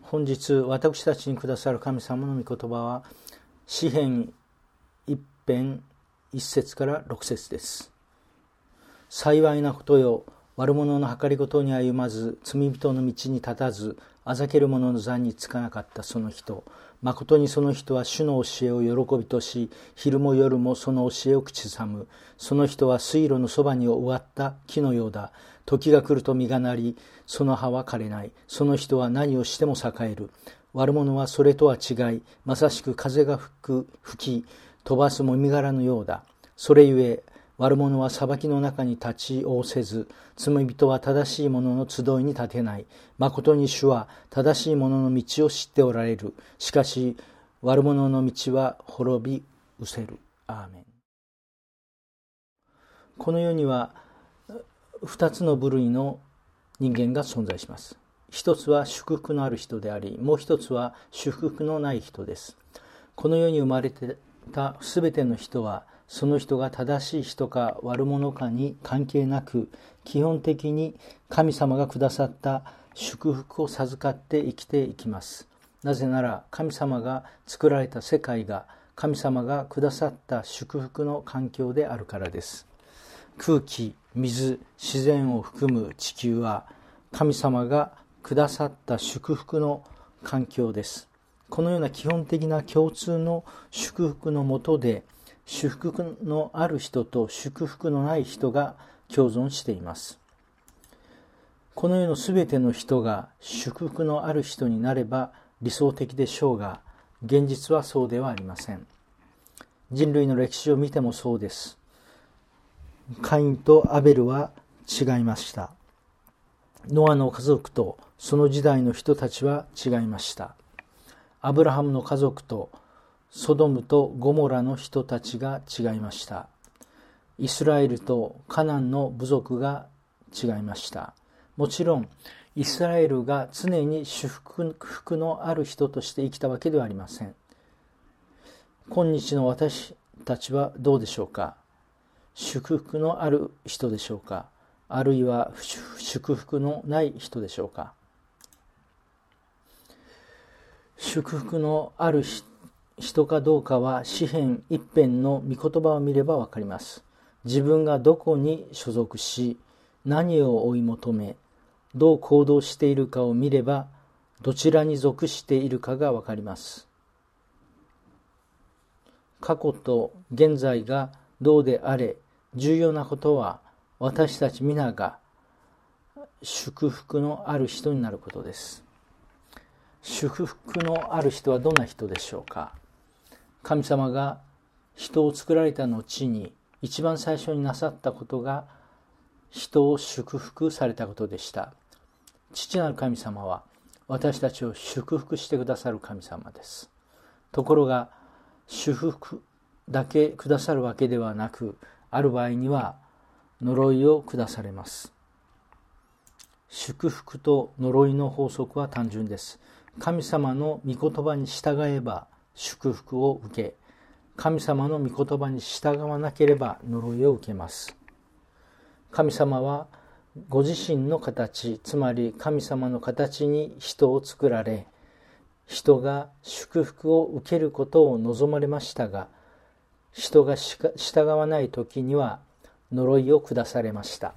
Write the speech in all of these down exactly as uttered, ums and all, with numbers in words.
本日私たちにくださる神様の御言葉は詩編一編一節から六節です。幸いなことよ、悪者の計りごとに歩まず、罪人の道に立たず、あざける者の座につかなかったその人。誠にその人は主の教えを喜びとし、昼も夜もその教えを口ずさむ。その人は水路のそばに植わった木のようだ。時が来ると実がなり、その葉は枯れない。その人は何をしても栄える。悪者はそれとは違い、まさしく風が吹く、吹き、飛ばすもみ殻のようだ。それゆえ、悪者は裁きの中に立ち仰せず、罪人は正しい者の集いに立てない。誠に主は正しい者の道を知っておられる。しかし、悪者の道は滅び失せる。アーメン。この世には二つの部類の人間が存在します。一つは祝福のある人であり、もう一つは祝福のない人です。この世に生まれたすべての人は、その人が正しい人か悪者かに関係なく、基本的に神様がくださった祝福を授かって生きていきます。なぜなら神様が作られた世界が神様がくださった祝福の環境であるからです。空気、水、自然を含む地球は神様がくださった祝福の環境です。このような基本的な共通の祝福のもとで、祝福のある人と祝福のない人が共存しています。この世のすべての人が祝福のある人になれば理想的でしょうが、現実はそうではありません。人類の歴史を見てもそうです。カインとアベルは違いました。ノアの家族とその時代の人たちは違いました。アブラハムの家族とソドムとゴモラの人たちが違いました。イスラエルとカナンの部族が違いました。もちろんイスラエルが常に祝福のある人として生きたわけではありません。今日の私たちはどうでしょうか。祝福のある人でしょうか、あるいは祝福のない人でしょうか。祝福のある人かどうかは詩編一編の御言葉を見ればわかります。自分がどこに所属し、何を追い求め、どう行動しているかを見れば、どちらに属しているかがわかります。過去と現在がどうであれ、重要なことは私たち皆が祝福のある人になることです。祝福のある人はどんな人でしょうか。神様が人を作られた後に一番最初になさったことが人を祝福されたことでした。父なる神様は私たちを祝福してくださる神様です。ところが祝福だけくださるわけではなく、ある場合には呪いを下されます。祝福と呪いの法則は単純です。神様の御言葉に従えば祝福を受け、神様の御言葉に従わなければ呪いを受けます。神様はご自身の形、つまり神様の形に人を作られ、人が祝福を受けることを望まれましたが、人が従わない時には呪いを下されました。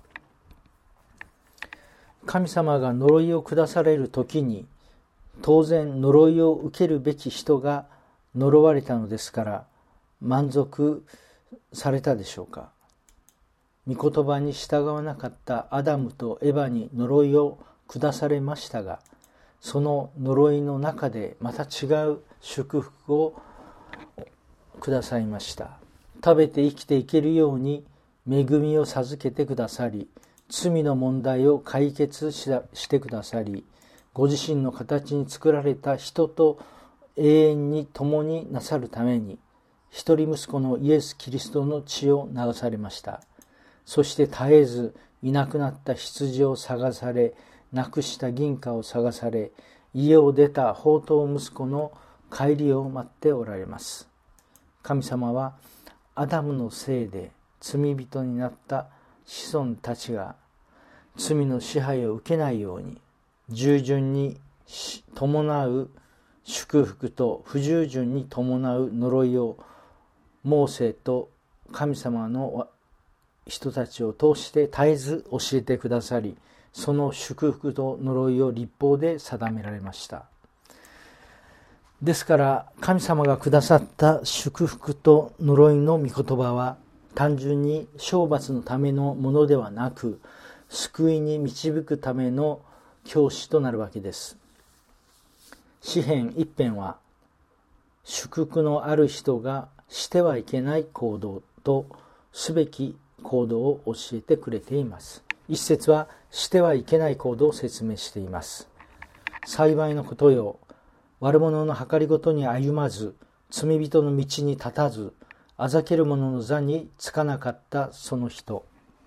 神様が呪いを下される時に、当然呪いを受けるべき人が呪われたのですから、満足されたでしょうか。御言葉に従わなかったアダムとエバに呪いを下されましたが、その呪いの中でまた違う祝福をくださいました。食べて生きていけるように恵みを授けてくださり、罪の問題を解決してくださり、ご自身の形に作られた人と永遠に共になさるために、一人息子のイエス・キリストの血を流されました。そして絶えずいなくなった羊を探され、なくした銀貨を探され、家を出た放蕩息子の帰りを待っておられます。神様はアダムのせいで罪人になった子孫たちが罪の支配を受けないように、従順に伴う祝福と不従順に伴う呪いをモーセと神様の人たちを通して絶えず教えてくださり、その祝福と呪いを律法で定められました。ですから神様がくださった祝福と呪いの御言葉は単純に懲罰のためのものではなく、救いに導くための教師となるわけです。詩編一編は祝福のある人がしてはいけない行動とすべき行動を教えてくれています。一節はしてはいけない行動を説明しています。幸いのことよ、悪者の計りごとに歩まず、罪人の道に立たず、あざける者の座につかなかったその人。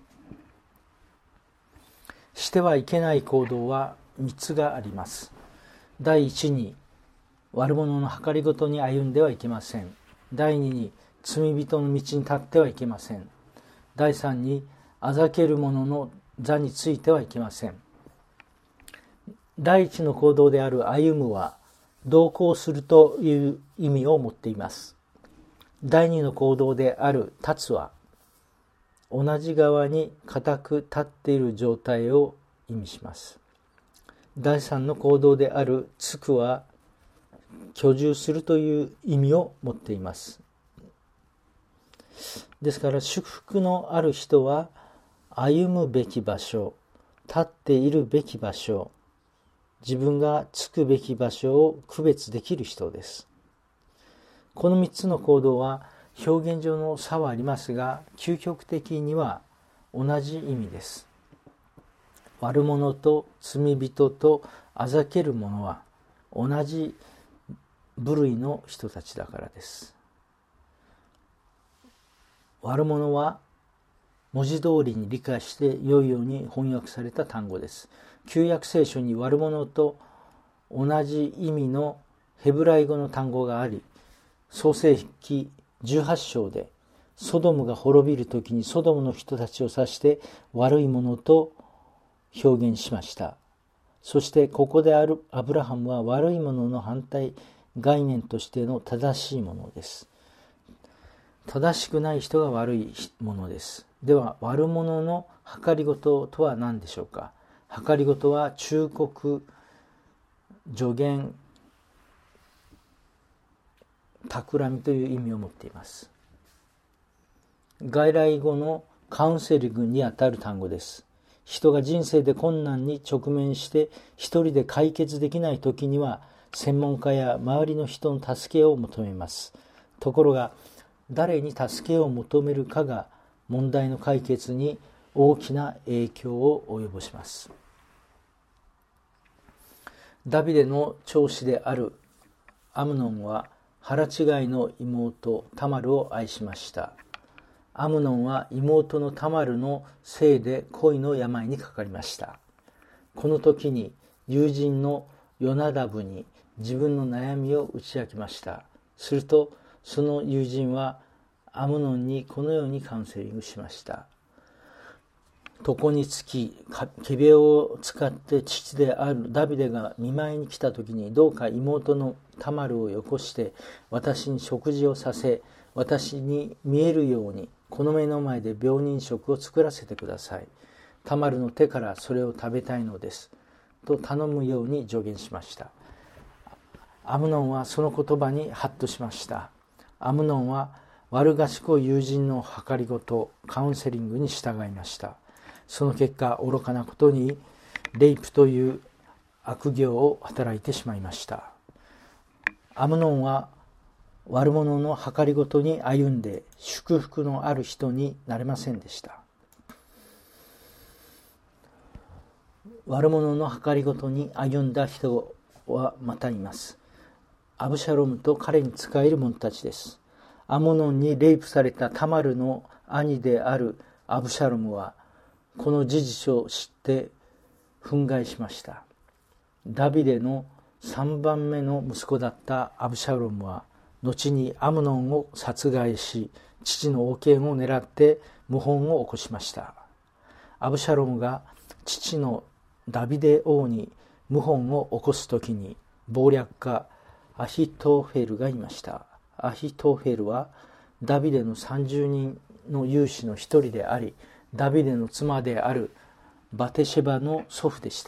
してはいけない行動はみっつがあります。第一に、悪者の計りごとに歩んではいけません。第二に、罪人の道に立ってはいけません。第三に、あざける者の座についてはいけません。第一の行動である歩むは、同行するという意味を持っています。第二の行動である立つは、同じ側に固く立っている状態を意味します。第三の行動であるつくは、居住するという意味を持っています。ですから祝福のある人は歩むべき場所、立っているべき場所、自分がつくべき場所を区別できる人です。このみっつの行動は表現上の差はありますが、究極的には同じ意味です。悪者と罪人とあざける者は同じ部類の人たちだからです。悪者は文字通りに理解して良いように翻訳された単語です。旧約聖書に悪者と同じ意味のヘブライ語の単語があり、創世記じゅうはち章でソドムが滅びるときにソドムの人たちを指して悪い者と表現しました。そしてここであるアブラハムは悪い者の反対概念としての正しいものです。正しくない人が悪いものです。では悪者の計りごととは何でしょうか。計りごとは忠告、助言、企みという意味を持っています。外来語のカウンセリングにあたる単語です。人が人生で困難に直面して一人で解決できないときには専門家や周りの人の助けを求めます。ところが誰に助けを求めるかが問題の解決に大きな影響を及ぼします。ダビデの長子であるアムノンは腹違いの妹タマルを愛しました。アムノンは妹のタマルのせいで恋の病にかかりました。この時に友人のヨナダブに自分の悩みを打ち明けました。するとその友人はアムノンにこのようにカウンセリングしました。床につき仮病を使って父であるダビデが見舞いに来た時に、どうか妹のタマルをよこして私に食事をさせ、私に見えるようにこの目の前で病人食を作らせてください。タマルの手からそれを食べたいのですと頼むように助言しました。アムノンはその言葉にハッとしました。アムノンは悪賢い友人の計りごとカウンセリングに従いました。その結果、愚かなことにレイプという悪行を働いてしまいました。アムノンは悪者の計りごとに歩んで祝福のある人になれませんでした。悪者の計りごとに歩んだ人はまたいます。アブシャロムと彼に仕える者たちです。アムノンにレイプされたタマルの兄であるアブシャロムはこの事実を知って憤慨しました。ダビデのさんばんめの息子だったアブシャロムは後にアムノンを殺害し、父の王権を狙って謀反を起こしました。アブシャロムが父のダビデ王に謀反を起こすときに謀略家アヒトフェルがいました。アヒトフェルはダビデのさんじゅうにんの勇士の一人であり、ダビデの妻であるバテシェバの祖父でした。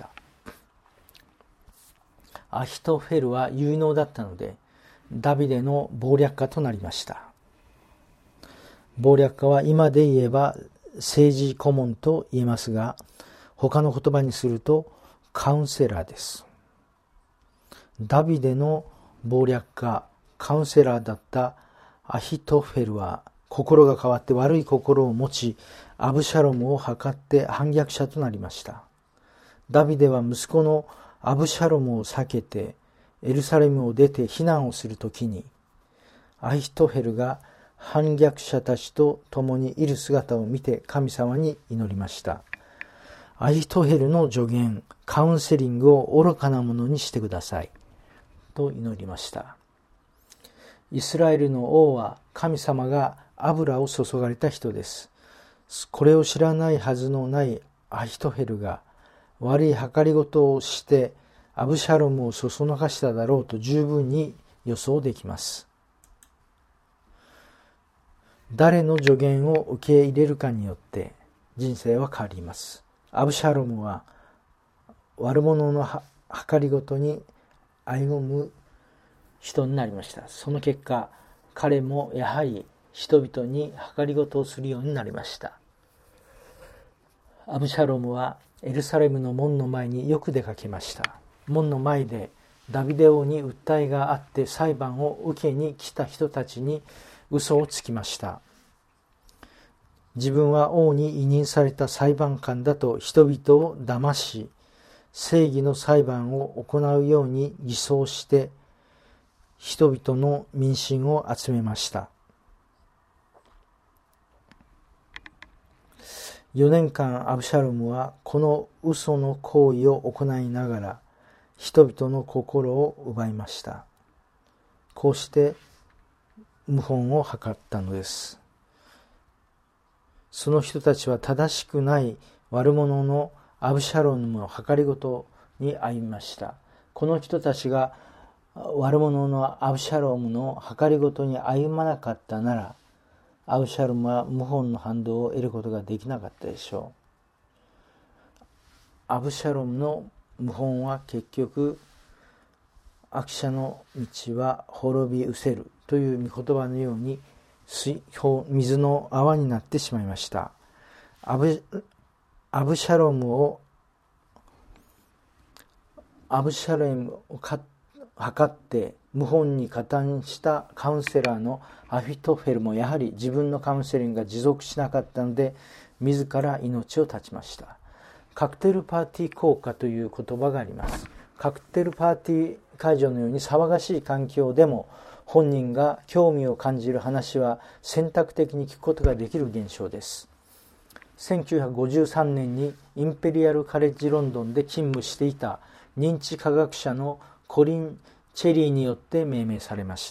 アヒトフェルは有能だったので、ダビデの謀略家となりました。謀略家は今で言えば政治顧問と言えますが、他の言葉にするとカウンセラーです。ダビデの謀略家、カウンセラーだったアヒトフェルは心が変わって悪い心を持ち、アブシャロムを謀って反逆者となりました。ダビデは息子のアブシャロムを避けてエルサレムを出て避難をするときに、アヒトフェルが反逆者たちと共にいる姿を見て神様に祈りました。アヒトフェルの助言、カウンセリングを愚かなものにしてくださいと祈りました。イスラエルの王は神様が油を注がれた人です。これを知らないはずのないアヒトフェルが悪い計りごとをしてアブシャロムをそそのかしただろうと十分に予想できます。誰の助言を受け入れるかによって人生は変わります。アブシャロムは悪者の計りごとに歩む人になりました。その結果、彼もやはり人々に計りごとをするようになりました。アブシャロムはエルサレムの門の前によく出かけました。門の前でダビデ王に訴えがあって裁判を受けに来た人たちに嘘をつきました。自分は王に委任された裁判官だと人々を騙し、正義の裁判を行うように偽装して人々の民心を集めました。よねんかんアブシャロムはこの嘘の行為を行いながら人々の心を奪いました。こうして謀反を図ったのです。その人たちは正しくない悪者のアブシャロムの計りごとに歩みました。この人たちが悪者のアブシャロムの計りごとに歩まなかったなら、アブシャロムは謀反の反動を得ることができなかったでしょう。アブシャロムの謀反は結局、悪者の道は滅び失せるという御言葉のように水水の泡になってしまいました。アブ、アブシャロムをアブシャロムをか測って謀反に加担したカウンセラーのアヒトフェルもやはり自分のカウンセリングが持続しなかったので自ら命を絶ちました。カクテルパーティー効果という言葉があります。カクテルパーティー会場のように騒がしい環境でも本人が興味を感じる話は選択的に聞くことができる現象です。せんきゅうひゃくごじゅうさんねんにインペリアルカレッジロンドンで勤務していた認知科学者のコリン・チェリーによって命名されました。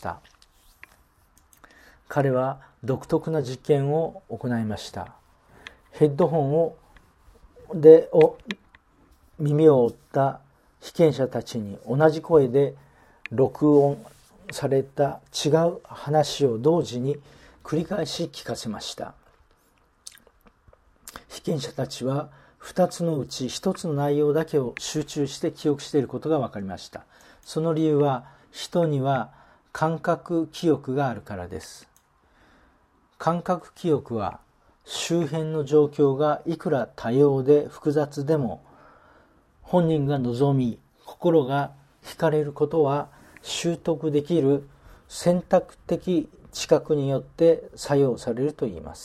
彼は独特な実験を行いました。ヘッドホンをでを耳を覆った被験者たちに同じ声で録音された違う話を同時に繰り返し聞かせました。被験者たちはふたつのうちひとつの内容だけを集中して記憶していることが分かりました。その理由は人には感覚記憶があるからです。感覚記憶は周辺の状況がいくら多様で複雑でも本人が望み心が惹かれることは習得できる選択的知覚によって作用されるといいます。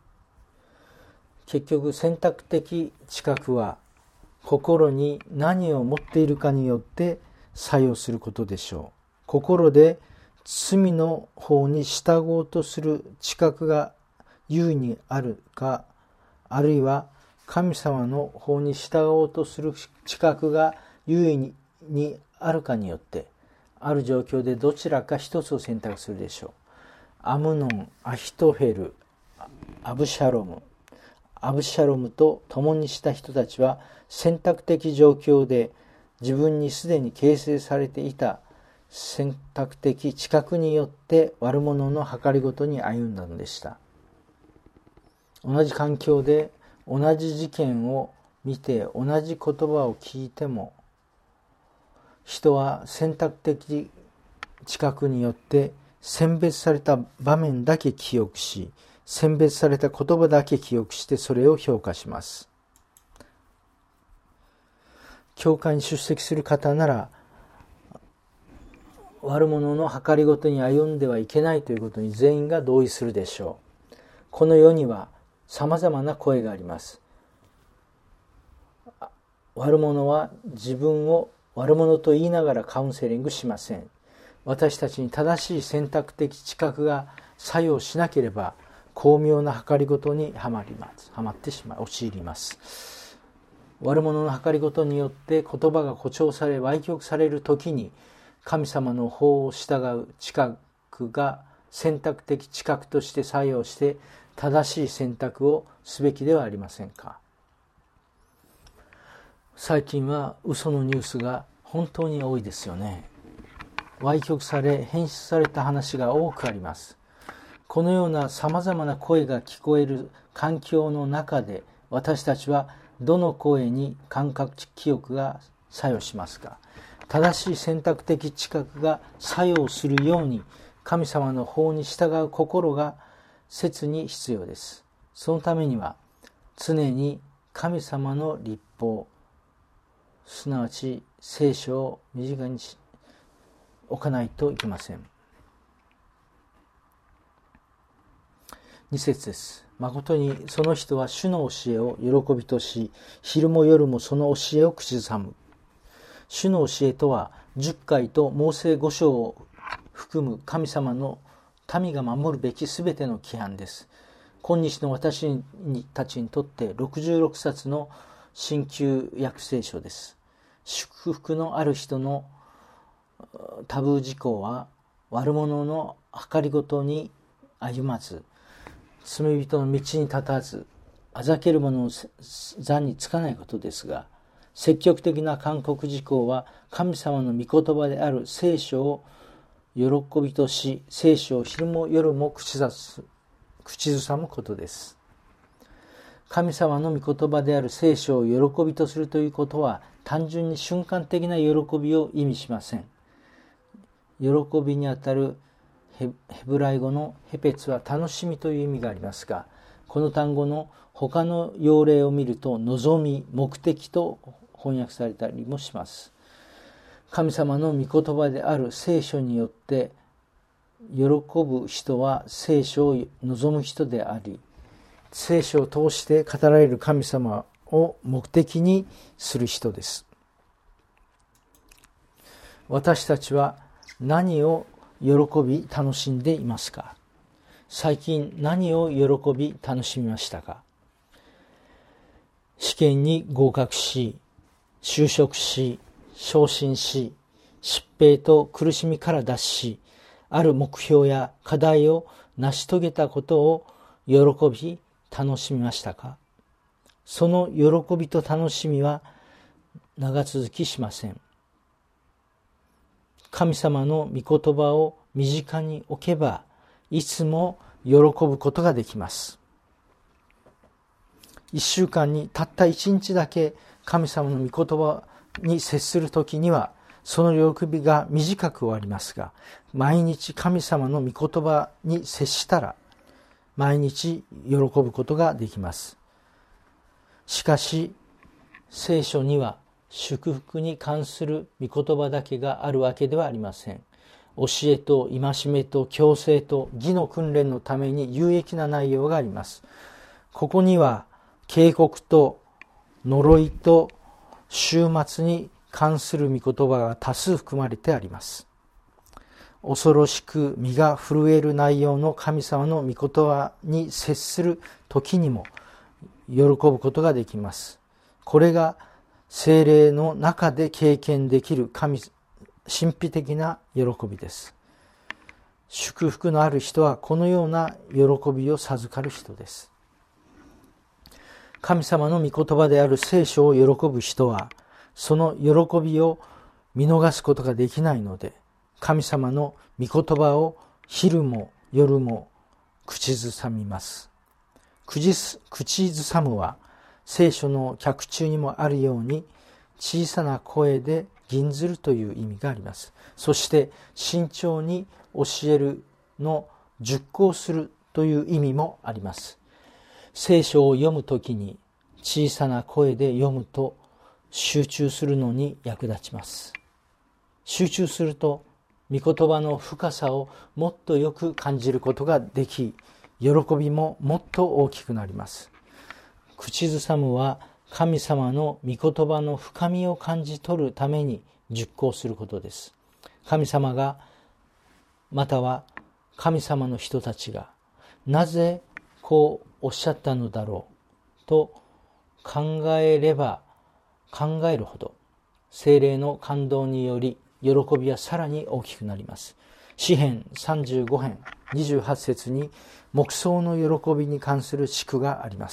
結局選択的知覚は心に何を持っているかによって作用することでしょう。心で罪の方に従おうとする知覚が優位にあるか、あるいは神様の方に従おうとする知覚が優位にあるかによって、ある状況でどちらか一つを選択するでしょう。アムノン、アヒトフェル、アブシャロム、アブシャロムと共にした人たちは選択的状況で自分にすでに形成されていた選択的知覚によって悪者の計りごとに歩んだのでした。同じ環境で同じ事件を見て同じ言葉を聞いても、人は選択的知覚によって選別された場面だけ記憶し、選別された言葉だけ記憶してそれを評価します。教会に出席する方なら、悪者の計りごとに歩んではいけないということに全員が同意するでしょう。この世には様々な声があります。悪者は自分を悪者と言いながらカウンセリングしません。私たちに正しい選択的知覚が作用しなければ、巧妙な計りごとにはまります。はまってしまい、陥ります。悪者の計りごとによって言葉が誇張され、歪曲されるときに、神様の法を従う知覚が選択的知覚として作用して、正しい選択をすべきではありませんか。最近は嘘のニュースが本当に多いですよね。歪曲され、編集された話が多くあります。このようなさまざまな声が聞こえる環境の中で、私たちはどの声に感覚記憶が作用しますか。正しい選択的知覚が作用するように、神様の法に従う心が切に必要です。そのためには、常に神様の律法、すなわち聖書を身近に置かないといけません。に節です。誠にその人は主の教えを喜びとし、昼も夜もその教えを口ずさむ。主の教えとは、十戒とモーセ五章を含む神様の民が守るべきすべての規範です。今日の私たちにとってろくじゅうろくさつの新旧約聖書です。祝福のある人のタブー事項は、悪者の計りごとに歩まず、罪人の道に立たず、あざける者の座につかないことですが、積極的な勧告事項は神様の御言葉である聖書を喜びとし、聖書を昼も夜も口ずす口ずさむことです。神様の御言葉である聖書を喜びとするということは、単純に瞬間的な喜びを意味しません。喜びにあたるヘブライ語のヘペツは楽しみという意味がありますが、この単語の他の用例を見ると、望み、目的と翻訳されたりもします。神様の御言葉である聖書によって喜ぶ人は聖書を望む人であり、聖書を通して語られる神様を目的にする人です。私たちは何を喜び楽しんでいますか。最近何を喜び楽しみましたか。試験に合格し、就職し、昇進し、疾病と苦しみから脱し、ある目標や課題を成し遂げたことを喜び楽しみましたか。その喜びと楽しみは長続きしません。神様の御言葉を身近に置けば、いつも喜ぶことができます。一週間にたった一日だけ神様の御言葉に接するときには、その喜びが短く終わりますが、毎日神様の御言葉に接したら、毎日喜ぶことができます。しかし、聖書には祝福に関する御言葉だけがあるわけではありません。教えと戒めと矯正と義の訓練のために有益な内容があります。ここには警告と呪いと終末に関する御言葉が多数含まれてあります。恐ろしく身が震える内容の神様の御言葉に接する時にも喜ぶことができます。これが聖霊の中で経験できる神神秘的な喜びです。祝福のある人はこのような喜びを授かる人です。神様の御言葉である聖書を喜ぶ人は、 その喜びを見逃すことができないので、神様の御言葉を昼も夜も口ずさみます。口ずさむは聖書の脚注にもあるように、小さな声で吟ずるという意味があります。そして慎重に教えるの熟考するという意味もあります。聖書を読むときに小さな声で読むと集中するのに役立ちます。集中すると御言葉の深さをもっとよく感じることができ、喜びももっと大きくなります。口ずさむは神様の御言葉の深みを感じ取るために熟考することです。神様が、または神様の人たちがなぜこうおっしゃったのだろうと考えれば考えるほど、聖霊の感動により喜びはさらに大きくなります。詩編さんじゅうご編にじゅうはち節に黙想の喜びに関する詩句があります。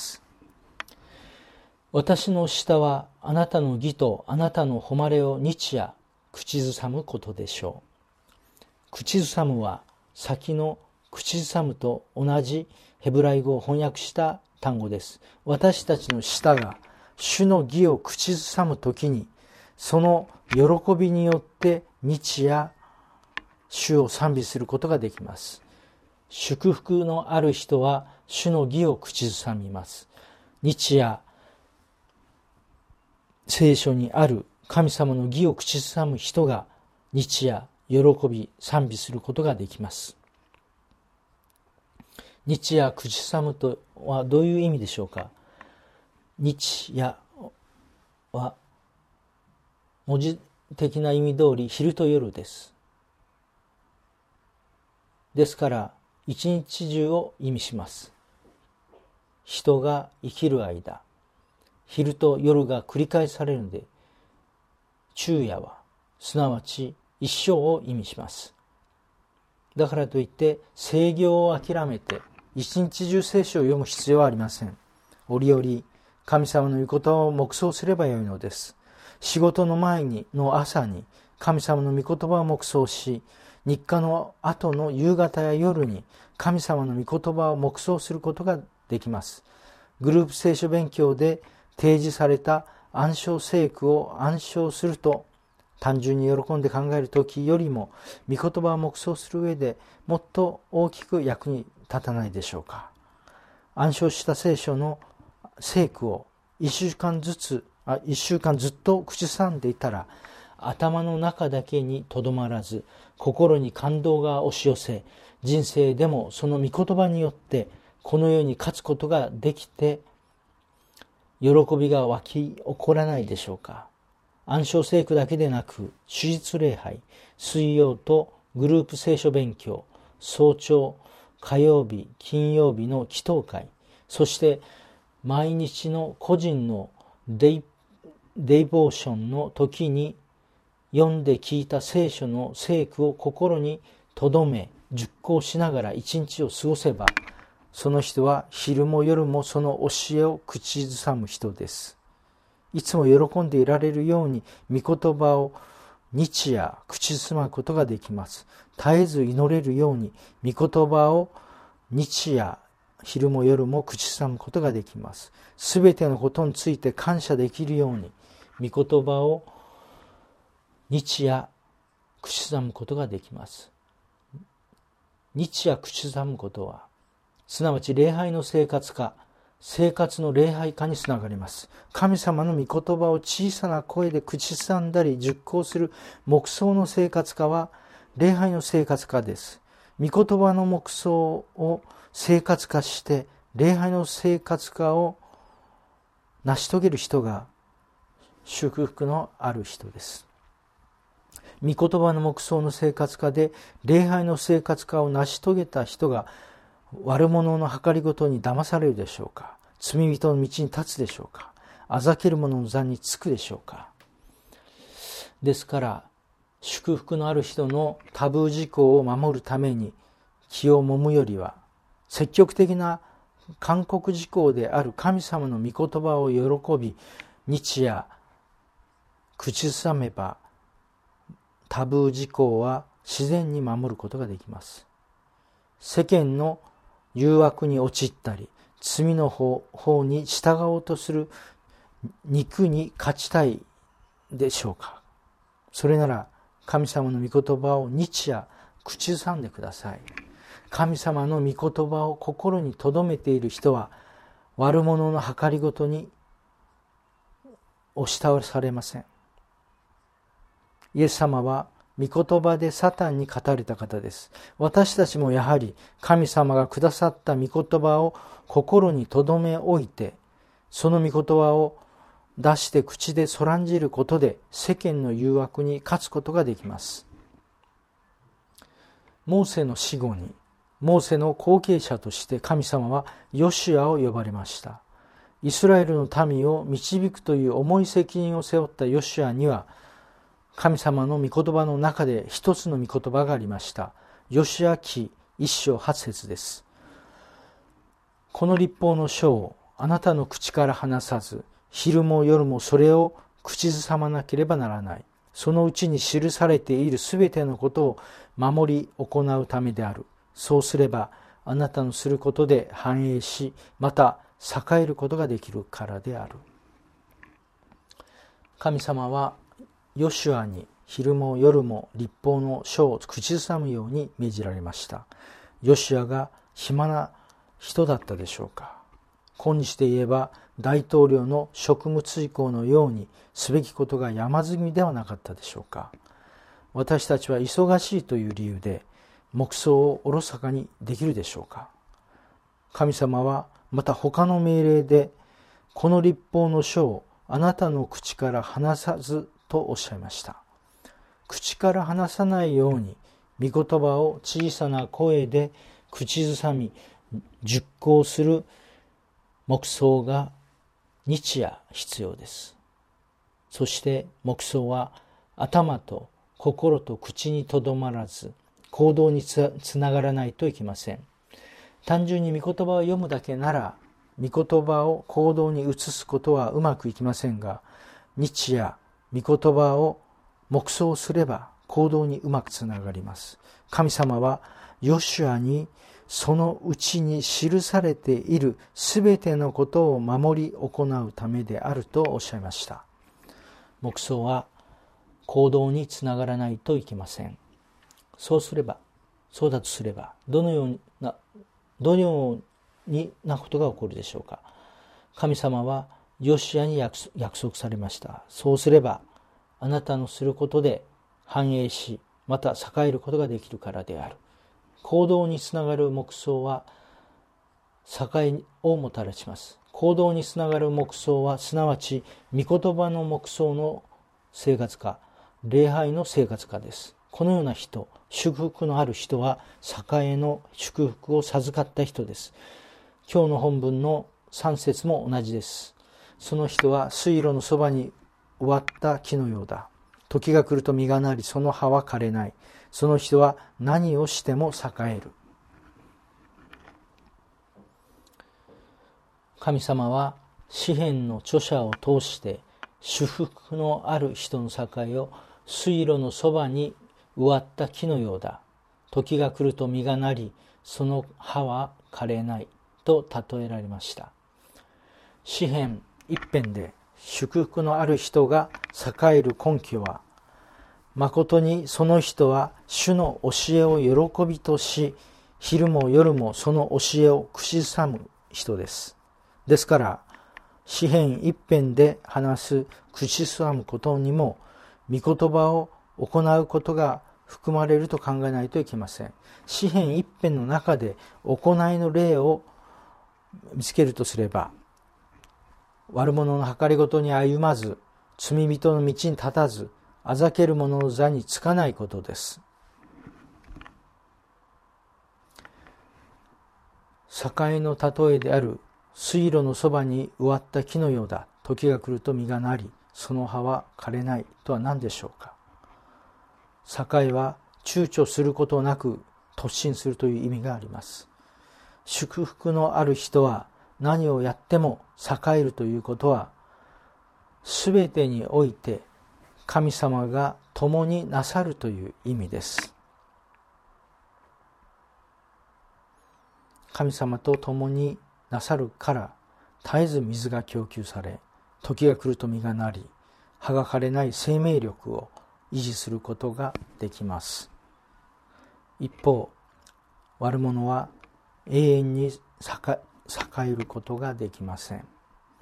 私の舌はあなたの義とあなたの誉れを日夜口ずさむことでしょう。口ずさむは先の口ずさむと同じヘブライ語を翻訳した単語です。私たちの舌が主の義を口ずさむときに、その喜びによって日夜主を賛美することができます。祝福のある人は主の義を口ずさみます。日夜聖書にある神様の義を口ずさむ人が日夜喜び賛美することができます。日夜口ずさむとはどういう意味でしょうか。日夜は文字的な意味通り昼と夜です。ですから一日中を意味します。人が生きる間、昼と夜が繰り返されるので、昼夜はすなわち一生を意味します。だからといって制業を諦めて一日中聖書を読む必要はありません。折々神様の御言葉を黙想すればよいのです。仕事の前にの朝に神様の御言葉を黙想し、日課の後の夕方や夜に神様の御言葉を黙想することができます。グループ聖書勉強で提示された暗唱聖句を暗唱すると、単純に喜んで考えるときよりも御言葉を黙想する上でもっと大きく役に立たないでしょうか。暗唱した聖書の聖句を一週間ずつあ一週間ずっと口ずさんでいたら、頭の中だけにとどまらず心に感動が押し寄せ、人生でもその御言葉によってこの世に勝つことができて、喜びが湧き起こらないでしょうか。暗唱聖句だけでなく、主日礼拝、水曜とグループ聖書勉強、早朝、火曜日、金曜日の祈祷会、そして毎日の個人のデイ、デイボーションの時に読んで聞いた聖書の聖句を心に留め、熟考しながら一日を過ごせば、その人は昼も夜もその教えを口ずさむ人です。いつも喜んでいられるように御言葉を日夜口ずさむことができます。絶えず祈れるように御言葉を日夜昼も夜も口ずさむことができます。すべてのことについて感謝できるように御言葉を日夜口ずさむことができます。日夜口ずさむことはすなわち礼拝の生活化、生活の礼拝化につながります。神様の御言葉を小さな声で口ずさんだり熟考する黙想の生活化は礼拝の生活化です。御言葉の黙想を生活化して礼拝の生活化を成し遂げる人が祝福のある人です。御言葉の黙想の生活化で礼拝の生活化を成し遂げた人が悪者の計りごとに騙されるでしょうか。罪人の道に立つでしょうか。あざける者の座につくでしょうか。ですから祝福のある人のタブー事項を守るために気を揉むよりは、積極的な勧告事項である神様の御言葉を喜び日夜口ずさめばタブー事項は自然に守ることができます。世間の誘惑に陥ったり、罪の方に従おうとする肉に勝ちたいでしょうか。それなら神様の御言葉を日夜口ずさんでください。神様の御言葉を心に留めている人は悪者の計りごとに押し倒されません。イエス様は御言葉でサタンに語られた方です。私たちもやはり神様がくださった御言葉を心に留め置いて、その御言葉を出して口でそらんじることで世間の誘惑に勝つことができます。モーセの死後に、モーセの後継者として神様はヨシュアを呼ばれました。イスラエルの民を導くという重い責任を背負ったヨシュアには、神様の御言葉の中で一つの御言葉がありました。ヨシュア記一章八節です。この律法の書をあなたの口から離さず、昼も夜もそれを口ずさまなければならない。そのうちに記されているすべてのことを守り行うためである。そうすればあなたのすることで繁栄し、また栄えることができるからである。神様はヨシュアに昼も夜も律法の書を口ずさむように命じられました。ヨシュアが暇な人だったでしょうか。今日で言えば大統領の職務追行のようにすべきことが山積みではなかったでしょうか。私たちは忙しいという理由で黙想をおろそかにできるでしょうか。神様はまた他の命令で、この律法の書をあなたの口から離さずとおっしゃいました。口から離さないように御言葉を小さな声で口ずさみ熟考する黙想が日夜必要です。そして黙想は頭と心と口にとどまらず行動につながらないといけません。単純に御言葉を読むだけなら御言葉を行動に移すことはうまくいきませんが、日夜御言葉を黙想すれば行動にうまくつながります。神様はヨシュアにそのうちに記されているすべてのことを守り行うためであるとおっしゃいました。黙想は行動につながらないといけません。そうすれば、そうだとすれば、どのような、どのようなことが起こるでしょうか。神様はヨシュアに約束されました。そうすれば、あなたのすることで繁栄し、また栄えることができるからである。行動につながる黙想は栄えをもたらします。行動につながる黙想はすなわち御言葉の黙想の生活化、礼拝の生活化です。このような人、祝福のある人は栄えの祝福を授かった人です。今日の本文のさん節も同じです。その人は水路のそばに植わった木のようだ。時が来ると実がなり、その葉は枯れない。その人は何をしても栄える。神様は詩篇の著者を通して祝福のある人の栄を水路のそばに植わった木のようだ。時が来ると実がなり、その葉は枯れないと例えられました。詩篇一編で祝福のある人が栄える根拠は、誠にその人は主の教えを喜びとし、昼も夜もその教えを口ずさむ人です。ですから、詩篇一編で話す口ずさむことにも、御言葉を行うことが含まれると考えないといけません。詩篇一編の中で行いの例を見つけるとすれば、悪者の計りごとに歩まず、罪人の道に立たず、あざける者の座につかないことです。栄の例えである水路のそばに植わった木のようだ。時が来ると実がなり、その葉は枯れないとは何でしょうか。栄は躊躇することなく突進するという意味があります。祝福のある人は何をやっても栄えるということは、すべてにおいて神様が共になさるという意味です。神様と共になさるから絶えず水が供給され、時が来ると実がなり、葉が枯れない生命力を維持することができます。一方、悪者は永遠に栄えることができません。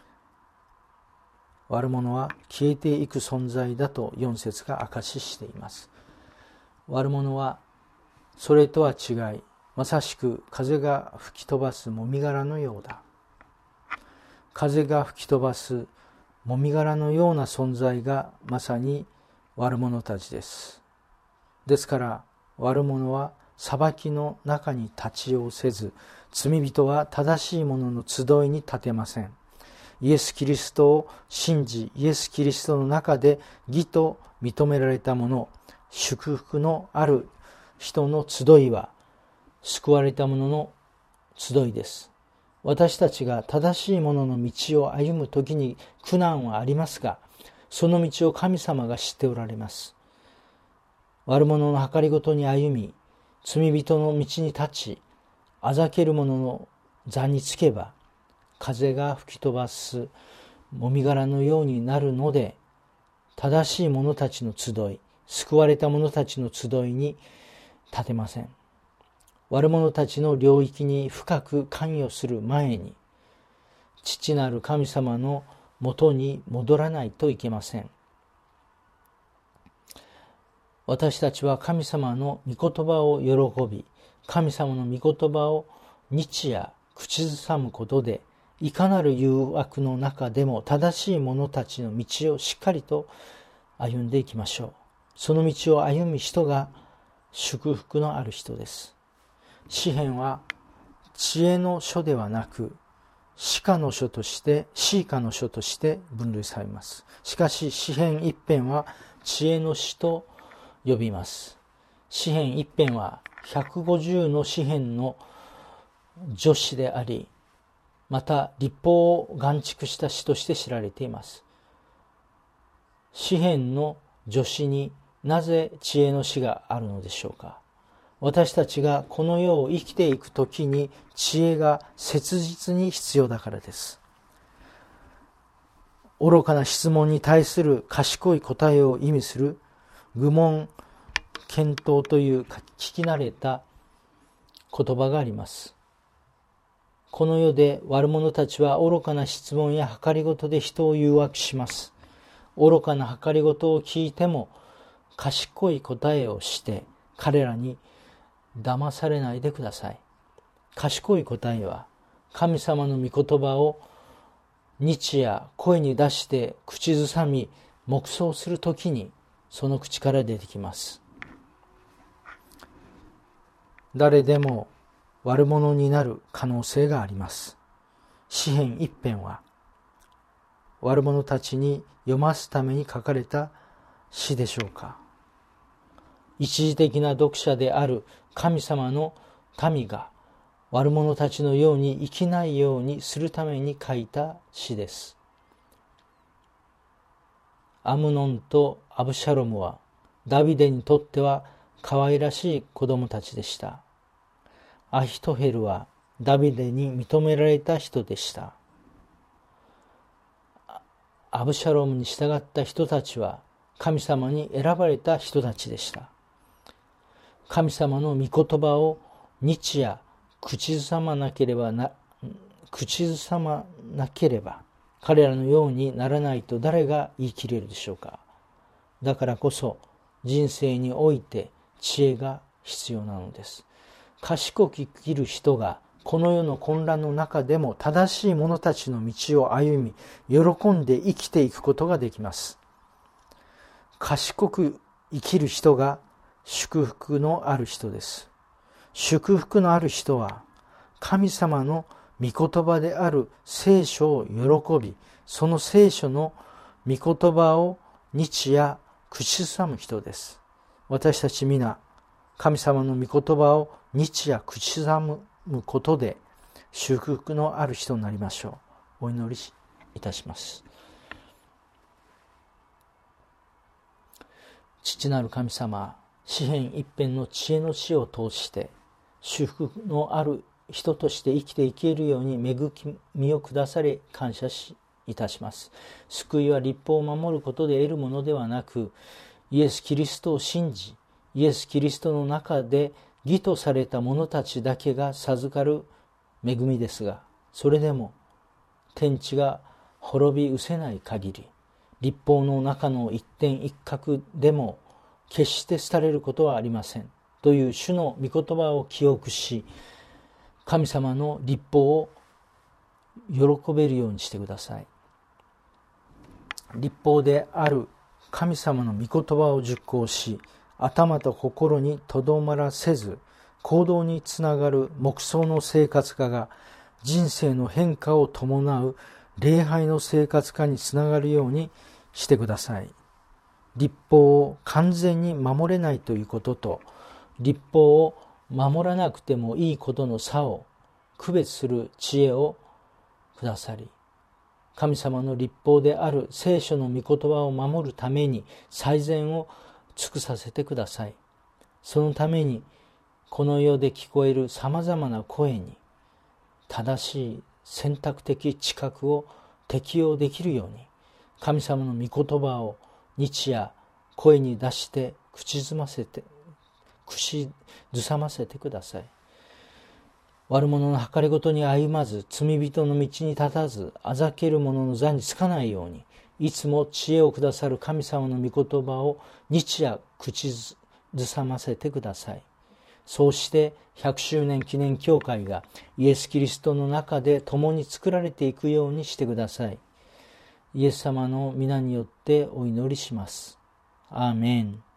悪者は消えていく存在だとよん節が証ししています。悪者はそれとは違い、まさしく風が吹き飛ばすもみ殻のようだ。風が吹き飛ばすもみ殻のような存在がまさに悪者たちです。ですから悪者は裁きの中に立ち寄せず、罪人は正しい者の集いに立てません。イエス・キリストを信じ、イエス・キリストの中で義と認められた者、祝福のある人の集いは救われた者の集いです。私たちが正しい者の道を歩むときに苦難はありますが、その道を神様が知っておられます。悪者の計りごとに歩み、罪人の道に立ち、あざける者の座につけば、風が吹き飛ばすもみ殻のようになるので、正しい者たちの集い、救われた者たちの集いに立てません。悪者たちの領域に深く関与する前に、父なる神様のもとに戻らないといけません。私たちは神様の御言葉を喜び、神様の御言葉を日夜口ずさむことで、いかなる誘惑の中でも正しい者たちの道をしっかりと歩んでいきましょう。その道を歩む人が祝福のある人です。詩編は知恵の書ではなく、詩歌の書として、詩歌の書として分類されます。しかし詩編一編は知恵の詩と呼びます。詩編一編はひゃくごじゅうの詩編の序詩であり、また律法を眼蓄した詩として知られています。詩編の序詩になぜ知恵の詩があるのでしょうか。私たちがこの世を生きていくときに知恵が切実に必要だからです。愚かな質問に対する賢い答えを意味する愚問検討という聞き慣れた言葉があります。この世で悪者たちは愚かな質問や計りごとで人を誘惑します。愚かな計りごとを聞いても賢い答えをして彼らに騙されないでください。賢い答えは神様の御言葉を日夜声に出して口ずさみ黙想するときにその口から出てきます。誰でも悪者になる可能性があります。詩編一編は悪者たちに読ますために書かれた詩でしょうか。一時的な読者である神様の民が悪者たちのように生きないようにするために書いた詩です。アムノンとアブシャロムはダビデにとっては可愛らしい子供たちでした。アヒトヘルはダビデに認められた人でした。アブシャロムに従った人たちは神様に選ばれた人たちでした。神様の御言葉を日夜口ずさまなければな、口ずさまなければ彼らのようにならないと誰が言い切れるでしょうか。だからこそ人生において知恵が必要なのです。賢く生きる人がこの世の混乱の中でも正しい者たちの道を歩み、喜んで生きていくことができます。賢く生きる人が祝福のある人です。祝福のある人は神様の御言葉である聖書を喜び、その聖書の御言葉を日夜口ずさむ人です。私たち皆、神様の御言葉を日夜口ずさむことで祝福のある人になりましょう。お祈りいたします。 父なる神様、詩編一編の知恵の詩を通して祝福のある人として生きていけるように恵みをくださり感謝しいたします。救いは律法を守ることで得るものではなく、イエス・キリストを信じ、イエス・キリストの中で義とされた者たちだけが授かる恵みですが、それでも天地が滅び失せない限り、律法の中の一点一角でも決して廃れることはありませんという主の御言葉を記憶し、神様の律法を喜べるようにしてください。律法である神様の御言葉を実行し、頭と心にとどまらせず行動につながる黙想の生活化が人生の変化を伴う礼拝の生活化につながるようにしてください。律法を完全に守れないということと、律法を守らなくてもいいことの差を区別する知恵をくださり、神様の律法である聖書の御言葉を守るために最善を尽くさせてください。そのためにこの世で聞こえるさまざまな声に正しい選択的知覚を適用できるように、神様の御言葉を日夜声に出して口ずませて口ずさませてください。悪者の計りごとに歩まず、罪人の道に立たず、あざける者の座につかないように、いつも知恵をくださる神様の御言葉を日夜口ずさませてください。そうしてひゃくしゅうねん記念教会がイエス・キリストの中で共に作られていくようにしてください。イエス様の皆によってお祈りします。アーメン。